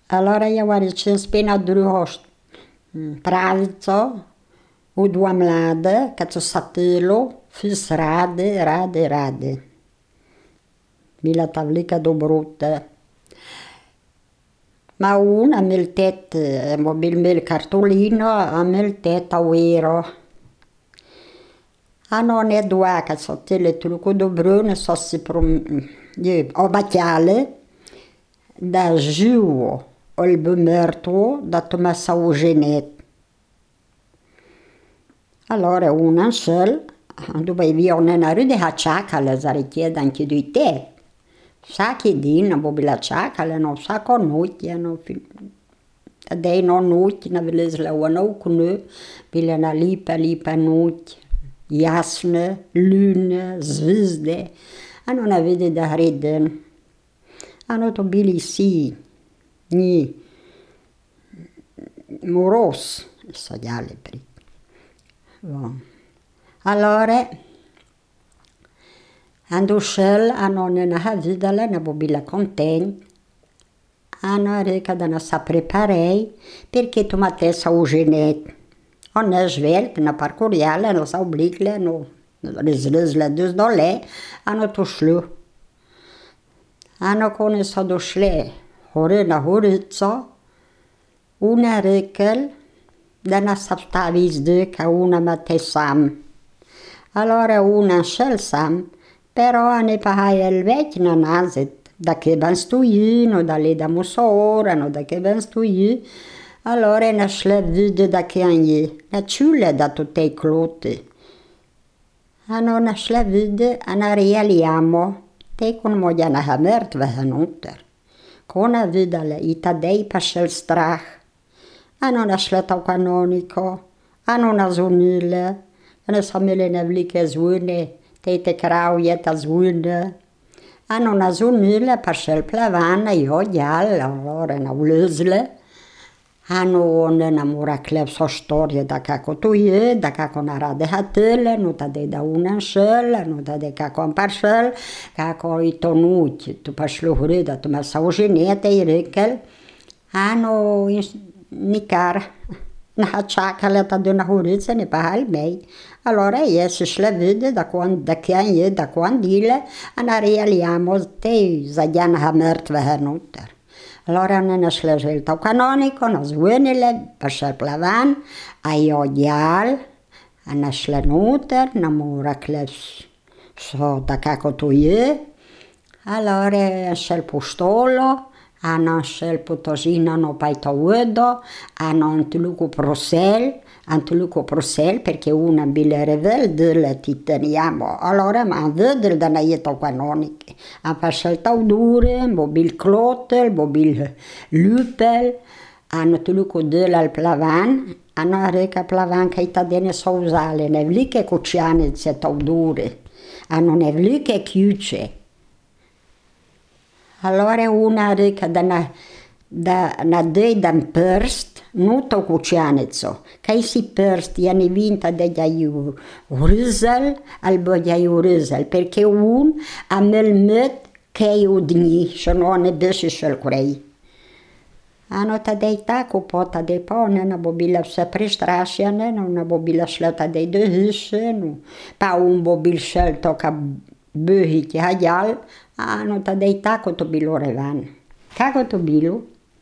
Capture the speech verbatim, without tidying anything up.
Allora io ho spena drugo pravico, u due mlade, che c'è satelo, fis rade, rade, rade. Mila tavlica do brutte. Ma una mil tet, mobil mil cartolino, a mil tet a uero. A non è due che so tele trucco do brune, so si prom... o bacchiale, da giù, o il bumerto, da tomassa o genet. Allora una sol, dove via una rude a ciacale, zare chiede anche di te. Sa che dina, bobila ciacale, non sa con nuti, no dei non nuti, na veles la una o cunu, bile na lipa, lipa nuti, jasne, lune, zvizde, a non avete da reden. Hanno to bili si, ni, moros, so gli altri. Bon. Allora, ando scel, hanno una vidala, una bobila contenta, hanno recada na sa preparei, perché tu matessa o genet. On è svelt, na parcuriale, no sa obligle, no, rezlezle dus dole, hanno to slu. Hanno con so do sle, hore na horizzo, una rekel, da na saptavis de ca una matessam. Allora una scel sam, però ne pahai el vec na nazet, da che ben stui, no da le da musora, no da che ben stui, allora na schle vide da che anje, na ciule da tutte i clote. Hanno na schle vide, ana realiamo, te con moglia na hamert vehen unter. Kona vidale, ita dei paschel strach. Hanno na schle tau canonico, hanno na zonile, ne samele ne vlike zvune, tete krauje ta zvune. Hanno na zonile paschel plavana, io jal, allora na ulezle. Hanno na mura klep so storie da kako tu je, da kako na rade hatele, no ta de da una šel, no ta de kako am paršel, kako i to nuć, tu pa šlo hrida, tu ma sa uženete i rekel, hanno nikar, na čakale ta de na hurice, ne pa hal mej. Allora je si šle vide da da kjan je, da kwan dile, a na realiamo te zadjan ha mrtve hernuter. Allora ne našle želta u kanoniku, no zvonile, pa šel plavan, a jo djal, a našle nuter, nam mu rekle so da kako to je. Allora šel po štolo, a našel po tožina no pa i to udo, a non tuluku prosel, Antuluco prosel perché una bile revel delle titaniamo. Allora ma vedel da naieto canoniche. A pasel taudure, mobil clotel, mobil lupel, hanno tuluco del al plavan, hanno reca plavan che itadene so usale, ne vliche cuciane se taudure, hanno ne vliche chiuce. Allora una reca da na da na dei dan prst, nu to kućanico, kaj si prst, ja ne vinta da ga ju uryzel, albo da ju uryzel, perché un a mel met kaj u dni, što no ne beši šel kurej. Ano ta dej tako, po ta dej pa ona bo bila vse prestrašene, ona bo bila šla ta dej do hiše, no, pa un bo bil šel to ka böhit hadjal, ano ta dej tako to bilo revan. Kako to bilo?